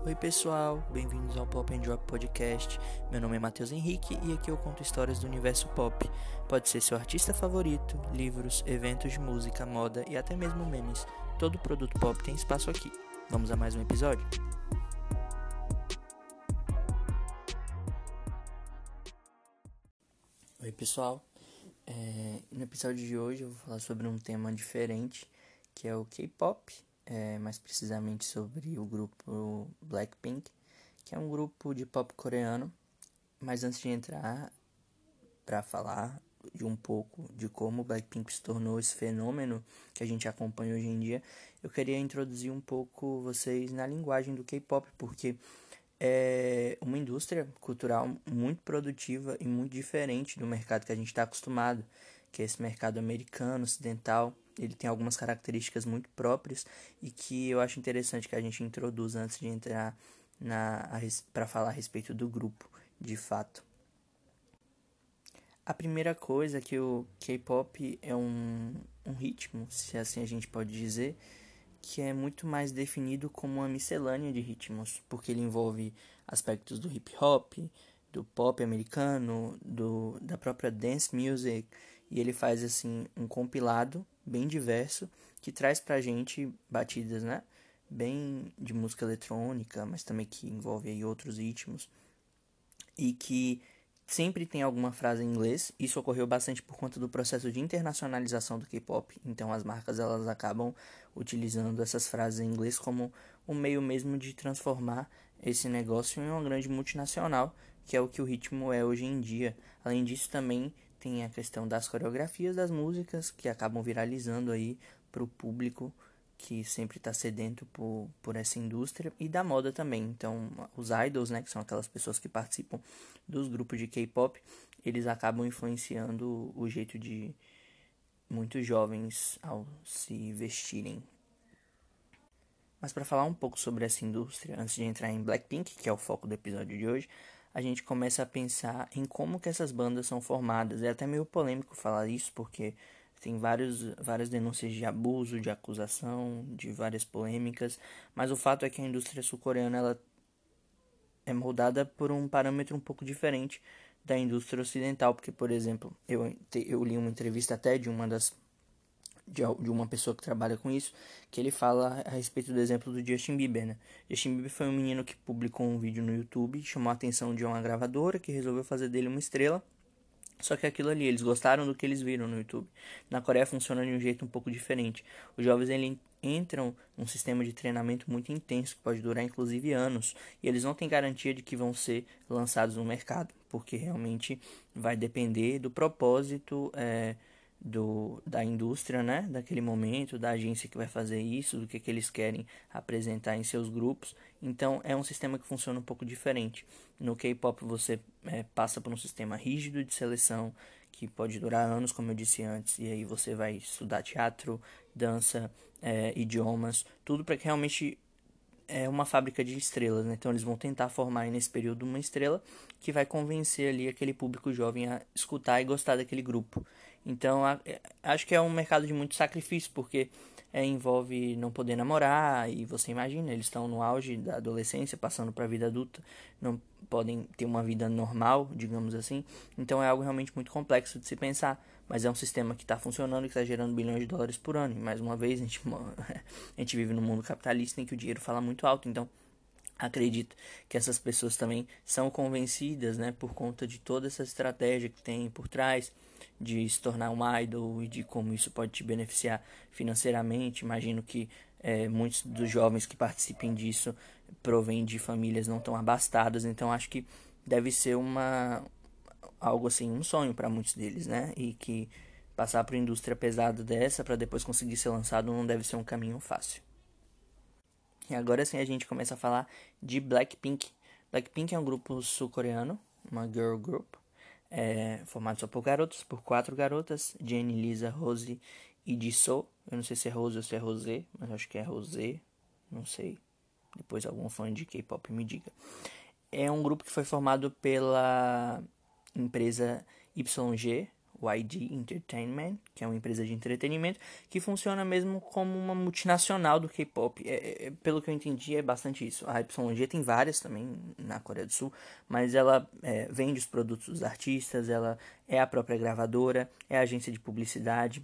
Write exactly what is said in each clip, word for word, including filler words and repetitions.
Oi pessoal, bem-vindos ao Pop and Drop Podcast. Meu nome é Matheus Henrique e aqui eu conto histórias do universo pop. Pode ser seu artista favorito, livros, eventos de música, moda e até mesmo memes. Todo produto pop tem espaço aqui. Vamos a mais um episódio? Oi pessoal, é, no episódio de hoje eu vou falar sobre um tema diferente, que é o K-pop, é, mais precisamente sobre o grupo Blackpink, que é um grupo de pop coreano. Mas antes de entrar para falar de um pouco de como o Blackpink se tornou esse fenômeno que a gente acompanha hoje em dia, eu queria introduzir um pouco vocês na linguagem do K-pop, porque é uma indústria cultural muito produtiva e muito diferente do mercado que a gente está acostumado, que é esse mercado americano, ocidental. Ele tem algumas características muito próprias e que eu acho interessante que a gente introduza antes de entrar na para falar a respeito do grupo, de fato. A primeira coisa é que o K-pop é um, um ritmo, se assim a gente pode dizer, que é muito mais definido como uma miscelânea de ritmos, porque ele envolve aspectos do hip hop, do pop americano, do, da própria dance music, e ele faz assim um compilado bem diverso que traz pra gente batidas, né, bem de música eletrônica, mas também que envolve aí outros ritmos, e que sempre tem alguma frase em inglês. Isso ocorreu bastante por conta do processo de internacionalização do K-pop. Então as marcas elas acabam utilizando essas frases em inglês como um meio mesmo de transformar esse negócio em uma grande multinacional, que é o que o ritmo é hoje em dia. Além disso, também tem a questão das coreografias das músicas que acabam viralizando aí para o público que sempre está sedento por, por essa indústria, e da moda também. Então, os idols, né, que são aquelas pessoas que participam dos grupos de K-pop, eles acabam influenciando o jeito de muitos jovens ao se vestirem. Mas para falar um pouco sobre essa indústria, antes de entrar em Blackpink, que é o foco do episódio de hoje, a gente começa a pensar em como que essas bandas são formadas. É até meio polêmico falar isso, porque tem vários, várias denúncias de abuso, de acusação, de várias polêmicas, mas o fato é que a indústria sul-coreana ela é moldada por um parâmetro um pouco diferente da indústria ocidental, porque, por exemplo, eu, eu li uma entrevista até de uma das de, de uma pessoa que trabalha com isso, que ele fala a respeito do exemplo do Justin Bieber, né? Justin Bieber foi um menino que publicou um vídeo no YouTube, chamou a atenção de uma gravadora que resolveu fazer dele uma estrela. Só que aquilo ali, eles gostaram do que eles viram no YouTube. Na Coreia funciona de um jeito um pouco diferente. Os jovens eles entram num sistema de treinamento muito intenso, que pode durar inclusive anos, e eles não têm garantia de que vão ser lançados no mercado, porque realmente vai depender do propósito é, do, da indústria, né, daquele momento, da agência que vai fazer isso, do que, que eles querem apresentar em seus grupos. Então é um sistema que funciona um pouco diferente. No K-pop você é, passa por um sistema rígido de seleção que pode durar anos, como eu disse antes, e aí você vai estudar teatro, dança, é, idiomas, tudo para que realmente é uma fábrica de estrelas, né? Então eles vão tentar formar nesse período uma estrela que vai convencer ali aquele público jovem a escutar e gostar daquele grupo. Então a, é, acho que é um mercado de muito sacrifício, porque é, envolve não poder namorar, e você imagina, eles estão no auge da adolescência, passando para a vida adulta, não podem ter uma vida normal, digamos assim. Então é algo realmente muito complexo de se pensar, mas é um sistema que está funcionando e que está gerando bilhões de dólares por ano. E mais uma vez, a gente, a gente vive num mundo capitalista em que o dinheiro fala muito alto, então acredito que essas pessoas também são convencidas, né, por conta de toda essa estratégia que tem por trás de se tornar um idol e de como isso pode te beneficiar financeiramente. Imagino que é, muitos dos jovens que participem disso provêm de famílias não tão abastadas, então acho que deve ser uma algo assim, um sonho para muitos deles, né? E que passar por indústria pesada dessa para depois conseguir ser lançado não deve ser um caminho fácil. E agora sim a gente começa a falar de Blackpink. Blackpink é um grupo sul-coreano, uma girl group, é, formado só por garotos, por quatro garotas, Jennie, Lisa, Rose e Jisoo. Eu não sei se é Rose ou se é Rosé, mas acho que é Rosé, não sei. Depois algum fã de K-pop me diga. É um grupo que foi formado pela empresa Y G, Y G Entertainment, que é uma empresa de entretenimento, que funciona mesmo como uma multinacional do K-pop. É, é, pelo que eu entendi, é bastante isso. A Y G tem várias também na Coreia do Sul, mas ela é, vende os produtos dos artistas, ela é a própria gravadora, é a agência de publicidade,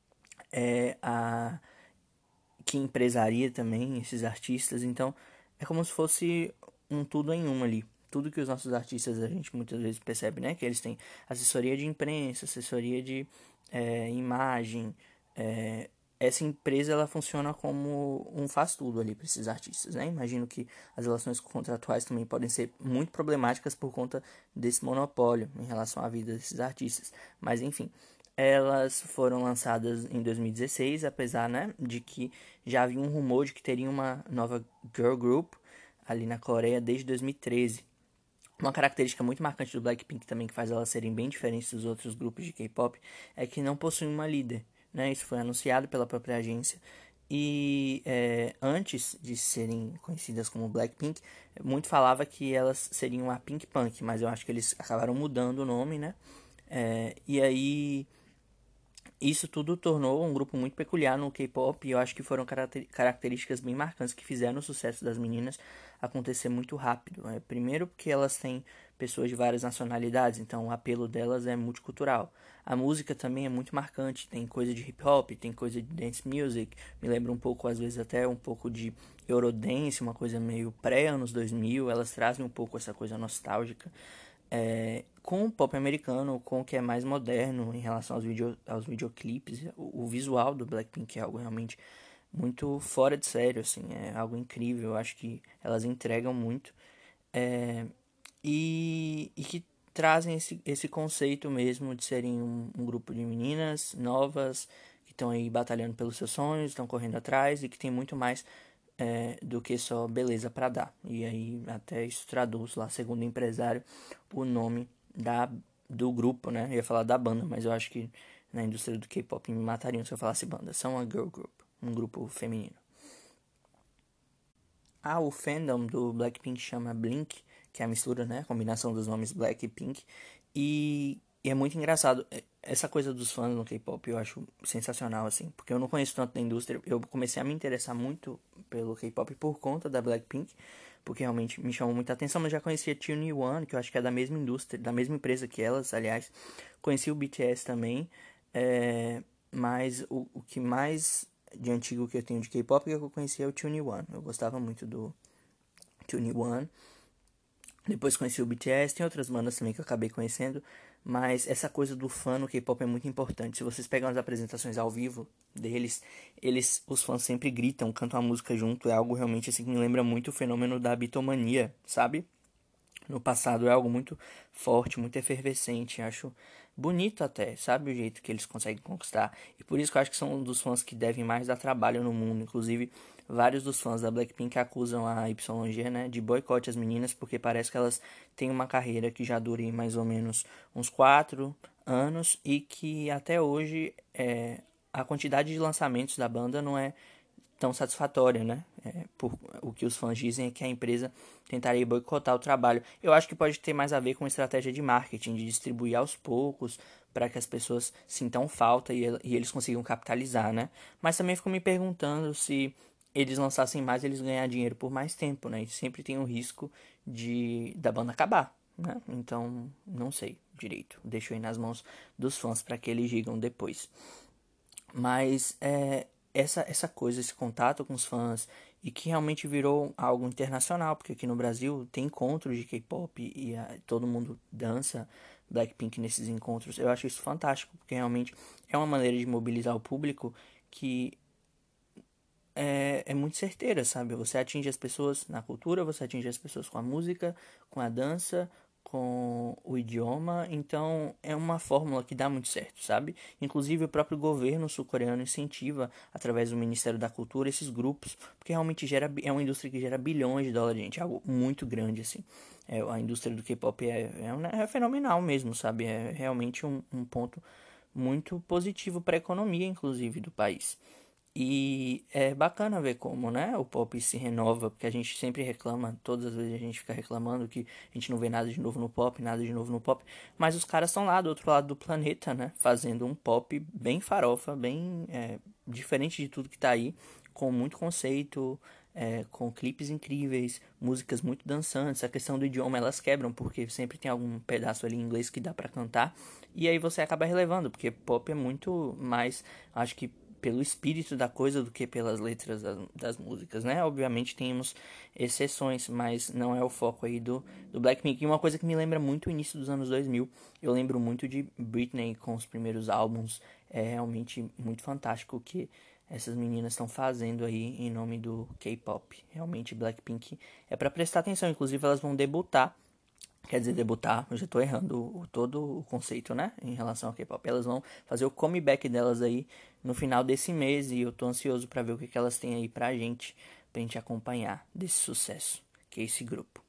é a que empresaria também esses artistas. Então, é como se fosse um tudo em um ali. Tudo que os nossos artistas a gente muitas vezes percebe, né? Que eles têm assessoria de imprensa, assessoria de é, imagem. É, essa empresa ela funciona como um faz-tudo ali para esses artistas, né? Imagino que as relações contratuais também podem ser muito problemáticas por conta desse monopólio em relação à vida desses artistas. Mas enfim, elas foram lançadas em dois mil e dezesseis, apesar, né, de que já havia um rumor de que teria uma nova girl group ali na Coreia desde dois mil e treze. Uma característica muito marcante do Blackpink também, que faz elas serem bem diferentes dos outros grupos de K-pop, é que não possuem uma líder, né? Isso foi anunciado pela própria agência. E é, antes de serem conhecidas como Blackpink, muito falava que elas seriam a Pink Punk, mas eu acho que eles acabaram mudando o nome, né? É, e aí isso tudo tornou um grupo muito peculiar no K-pop e eu acho que foram características bem marcantes que fizeram o sucesso das meninas acontecer muito rápido. É, primeiro porque elas têm pessoas de várias nacionalidades, então o apelo delas é multicultural. A música também é muito marcante, tem coisa de hip hop, tem coisa de dance music, me lembra um pouco, às vezes até um pouco de Eurodance, uma coisa meio pré-anos dois mil, elas trazem um pouco essa coisa nostálgica. É, com o pop americano, com o que é mais moderno em relação aos, video, aos videoclipes, o, o visual do Blackpink é algo realmente muito fora de sério, assim, é algo incrível, eu acho que elas entregam muito, é, e, e que trazem esse, esse conceito mesmo de serem um, um grupo de meninas novas, que estão aí batalhando pelos seus sonhos, estão correndo atrás e que tem muito mais é, do que só beleza para dar. E aí até isso traduz lá, segundo o empresário, o nome da, do grupo, né? Eu ia falar da banda, mas eu acho que na indústria do K-pop me matariam se eu falasse banda. São a girl group, um grupo feminino. Ah, o fandom do Blackpink chama Blink, que é a mistura, né? A combinação dos nomes Black e Pink. E, e é muito engraçado. É, essa coisa dos fãs no K-pop eu acho sensacional, assim. Porque eu não conheço tanto da indústria. Eu comecei a me interessar muito pelo K-pop por conta da Blackpink. Porque realmente me chamou muita atenção. Mas já conhecia T N One, que eu acho que é da mesma indústria, da mesma empresa que elas, aliás. Conheci o B T S também. É, mas o, o que mais de antigo que eu tenho de K-pop que eu conhecia é o T N One. Eu gostava muito do T N One. Depois conheci o B T S, tem outras bandas também que eu acabei conhecendo, mas essa coisa do fã no K-pop é muito importante. Se vocês pegam as apresentações ao vivo deles, eles, os fãs sempre gritam, cantam a música junto, é algo realmente assim que me lembra muito o fenômeno da bitomania, sabe? No passado é algo muito forte, muito efervescente, acho bonito até, sabe o jeito que eles conseguem conquistar. E por isso que eu acho que são um dos fãs que devem mais dar trabalho no mundo, inclusive vários dos fãs da Blackpink acusam a Y G, né, de boicote às meninas, porque parece que elas têm uma carreira que já dura mais ou menos uns quatro anos e que até hoje é, a quantidade de lançamentos da banda não é tão satisfatória, né? É, por, o que os fãs dizem é que a empresa tentaria boicotar o trabalho. Eu acho que pode ter mais a ver com estratégia de marketing, de distribuir aos poucos, para que as pessoas sintam falta e, e eles consigam capitalizar, né? Mas também fico me perguntando se eles lançassem mais, eles ganhar dinheiro por mais tempo, né? E sempre tem o risco de da banda acabar, né? Então, não sei direito. Deixo aí nas mãos dos fãs para que eles digam depois. Mas é, essa, essa coisa, esse contato com os fãs e que realmente virou algo internacional, porque aqui no Brasil tem encontros de K-pop e ah, todo mundo dança Blackpink nesses encontros. Eu acho isso fantástico, porque realmente é uma maneira de mobilizar o público que é, é muito certeira, sabe? Você atinge as pessoas na cultura, você atinge as pessoas com a música, com a dança, com o idioma, então é uma fórmula que dá muito certo, sabe? Inclusive o próprio governo sul-coreano incentiva, através do Ministério da Cultura, esses grupos, porque realmente gera, é uma indústria que gera bilhões de dólares, gente, é algo muito grande, assim. É, a indústria do K-pop é, é, é fenomenal mesmo, sabe? É realmente um, um ponto muito positivo para a economia, inclusive, do país. E é bacana ver como, né, o pop se renova, porque a gente sempre reclama, todas as vezes a gente fica reclamando que a gente não vê nada de novo no pop, nada de novo no pop, mas os caras estão lá do outro lado do planeta, né, fazendo um pop bem farofa, bem é, diferente de tudo que tá aí, com muito conceito, é, com clipes incríveis, músicas muito dançantes. A questão do idioma elas quebram, porque sempre tem algum pedaço ali em inglês que dá pra cantar, e aí você acaba relevando, porque pop é muito mais, acho que pelo espírito da coisa do que pelas letras das, das músicas, né? Obviamente temos exceções, mas não é o foco aí do, do Blackpink. E uma coisa que me lembra muito o início dos anos dois mil, eu lembro muito de Britney com os primeiros álbuns, é realmente muito fantástico o que essas meninas estão fazendo aí em nome do K-pop. Realmente Blackpink é para prestar atenção, inclusive elas vão debutar. Quer dizer, debutar, eu já tô errando o, todo o conceito, né? Em relação ao K-pop. Elas vão fazer o comeback delas aí no final desse mês e eu tô ansioso pra ver o que, que elas têm aí pra gente, pra gente acompanhar desse sucesso, que é esse grupo.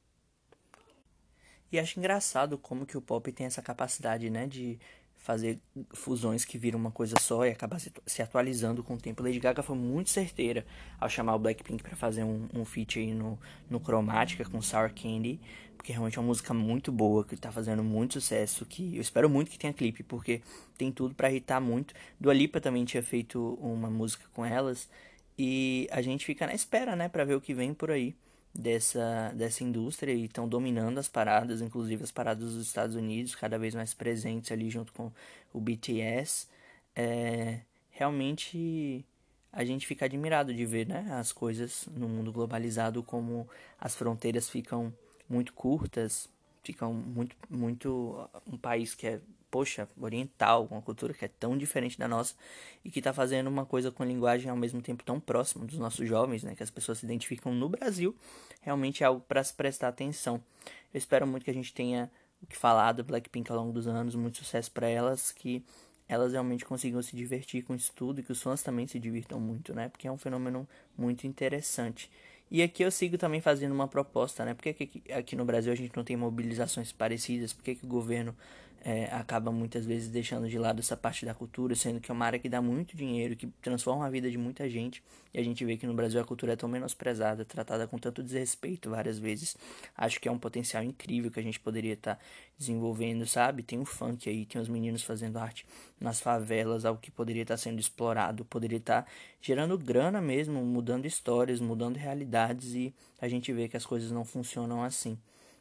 E acho engraçado como que o pop tem essa capacidade, né, de fazer fusões que viram uma coisa só e acabar se, se atualizando com o tempo. Lady Gaga foi muito certeira ao chamar o Blackpink para fazer um, um feat aí no, no Chromatica com Sour Candy, porque realmente é uma música muito boa, que tá fazendo muito sucesso, que eu espero muito que tenha clipe, porque tem tudo para irritar muito. Dua Lipa também tinha feito uma música com elas, e a gente fica na espera, né, para ver o que vem por aí dessa, dessa indústria e estão dominando as paradas, inclusive as paradas dos Estados Unidos, cada vez mais presentes ali junto com o B T S. É, realmente a gente fica admirado de ver, né, as coisas no mundo globalizado, como as fronteiras ficam muito curtas, ficam muito, muito um país que é, poxa, oriental, uma cultura que é tão diferente da nossa e que está fazendo uma coisa com linguagem ao mesmo tempo tão próxima dos nossos jovens, né, que as pessoas se identificam no Brasil, realmente é algo para se prestar atenção. Eu espero muito que a gente tenha o que falar do Blackpink ao longo dos anos, muito sucesso para elas, que elas realmente consigam se divertir com isso tudo e que os fãs também se divirtam muito, né? Porque é um fenômeno muito interessante. E aqui eu sigo também fazendo uma proposta, né? Por que aqui, aqui no Brasil a gente não tem mobilizações parecidas? Por que, que o governo é, acaba muitas vezes deixando de lado essa parte da cultura, sendo que é uma área que dá muito dinheiro, que transforma a vida de muita gente, e a gente vê que no Brasil a cultura é tão menosprezada, tratada com tanto desrespeito várias vezes. Acho que é um potencial incrível que a gente poderia estar tá desenvolvendo, sabe? Tem o funk aí, tem os meninos fazendo arte nas favelas, algo que poderia estar tá sendo explorado, poderia estar tá gerando grana mesmo, mudando histórias, mudando realidades, e a gente vê que as coisas não funcionam assim.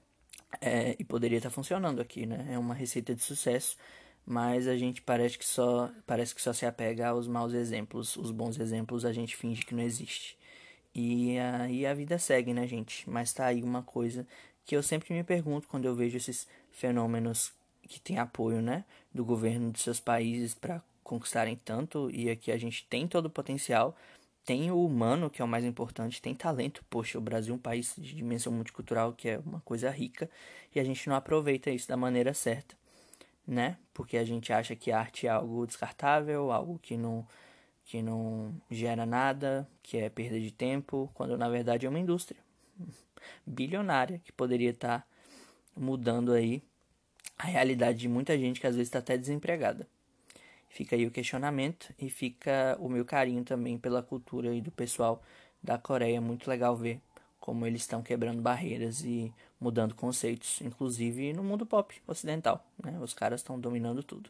É, e poderia estar funcionando aqui, né? É uma receita de sucesso, mas a gente parece que só parece que só se apega aos maus exemplos. Os bons exemplos a gente finge que não existe. E aí a vida segue, né, gente? Mas tá aí uma coisa que eu sempre me pergunto quando eu vejo esses fenômenos que têm apoio, né, do governo dos seus países para conquistarem tanto, e aqui a gente tem todo o potencial, tem o humano, que é o mais importante, tem talento. Poxa, o Brasil é um país de dimensão multicultural, que é uma coisa rica, e a gente não aproveita isso da maneira certa, né? Porque a gente acha que a arte é algo descartável, algo que não, que não gera nada, que é perda de tempo, quando na verdade é uma indústria bilionária que poderia estar mudando aí a realidade de muita gente que às vezes está até desempregada. Fica aí o questionamento e fica o meu carinho também pela cultura e do pessoal da Coreia. Muito legal ver como eles estão quebrando barreiras e mudando conceitos, inclusive no mundo pop ocidental, né? Os caras estão dominando tudo.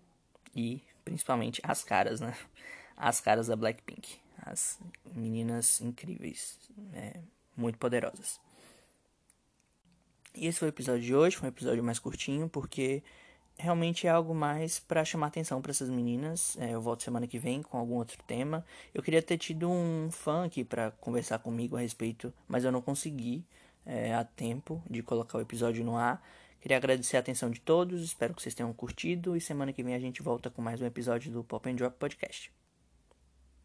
E principalmente as caras, né? As caras da Blackpink. As meninas incríveis, é, muito poderosas. E esse foi o episódio de hoje, foi um episódio mais curtinho, porque realmente é algo mais para chamar atenção para essas meninas. É, eu volto semana que vem com algum outro tema. Eu queria ter tido um fã aqui para conversar comigo a respeito, mas eu não consegui é, a tempo de colocar o episódio no ar. Queria agradecer a atenção de todos, espero que vocês tenham curtido e semana que vem a gente volta com mais um episódio do Pop and Drop Podcast.